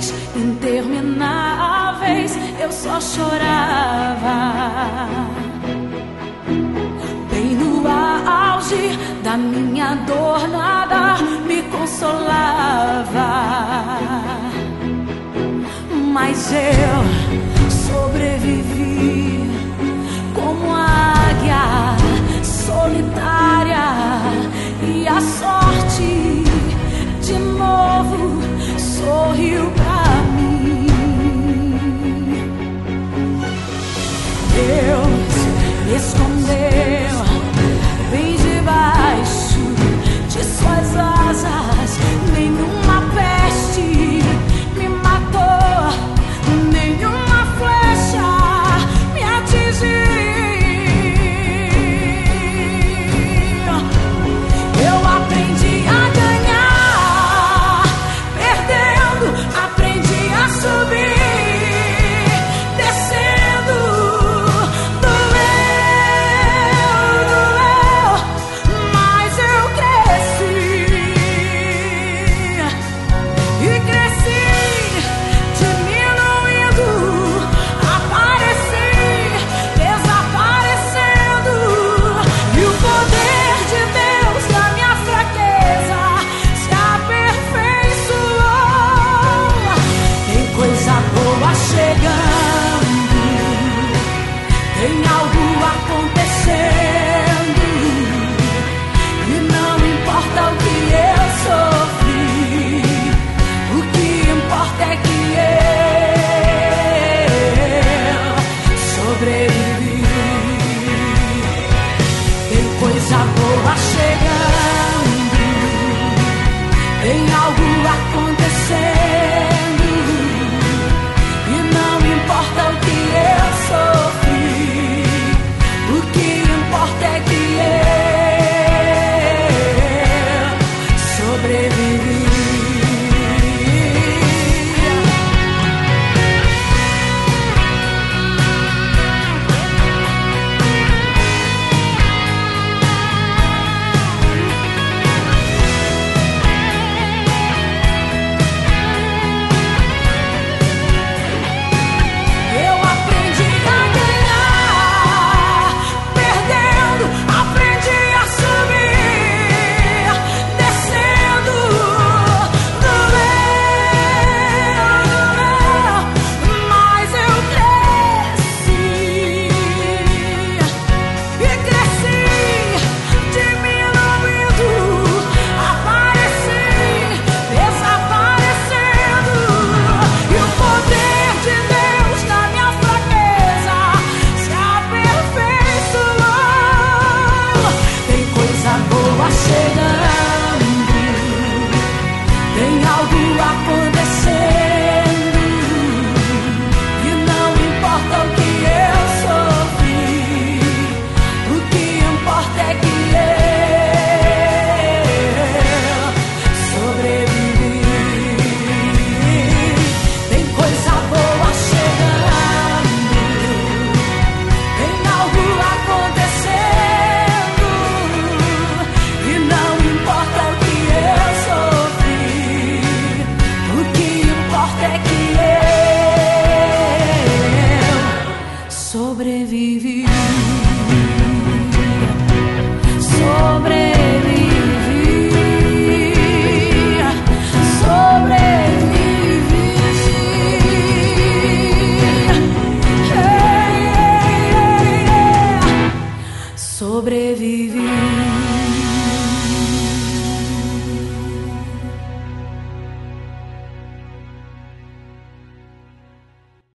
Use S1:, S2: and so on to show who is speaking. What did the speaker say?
S1: noites intermináveis eu só chorava. Bem no auge da minha dor, nada me consolava. Mas eu sobrevivi como águia solitária, e a sorte de novo sorriu pra mim. Deus me escondeu bem debaixo de suas asas. Nenhuma peste me matou, nenhuma flecha me atingiu. Eu aprendi a ganhar, perdendo, aprendi a subir, descendo, doeu, mas eu cresci, e cresci, diminuindo, apareci, desaparecendo, e o poder de Deus na minha fraqueza se aperfeiçoou. Tem coisa boa chegando, tem algo acontecendo, e não importa o que eu sofri, o que importa é que eu sobrevivi. Tem coisa boa chegando, tem algo acontecendo, e não importa o que eu sofri, o que importa é que eu sobrevivi. Eu aprendi a ganhar, perdendo, aprendi a subir, descendo, doeu, mas eu cresci, e cresci, diminuindo, apareci, desaparecendo, e o poder de Deus na minha fraqueza se aperfeiçoou. Tem coisa boa chegando, tem algo acontecendo, e não importa o que eu sofri, o que importa é que eu sobrevivi. Tem coisa boa chegando, tem algo acontecendo, e não importa o que eu sofri, o que importa é que eu sobrevivi. Sobrevivi.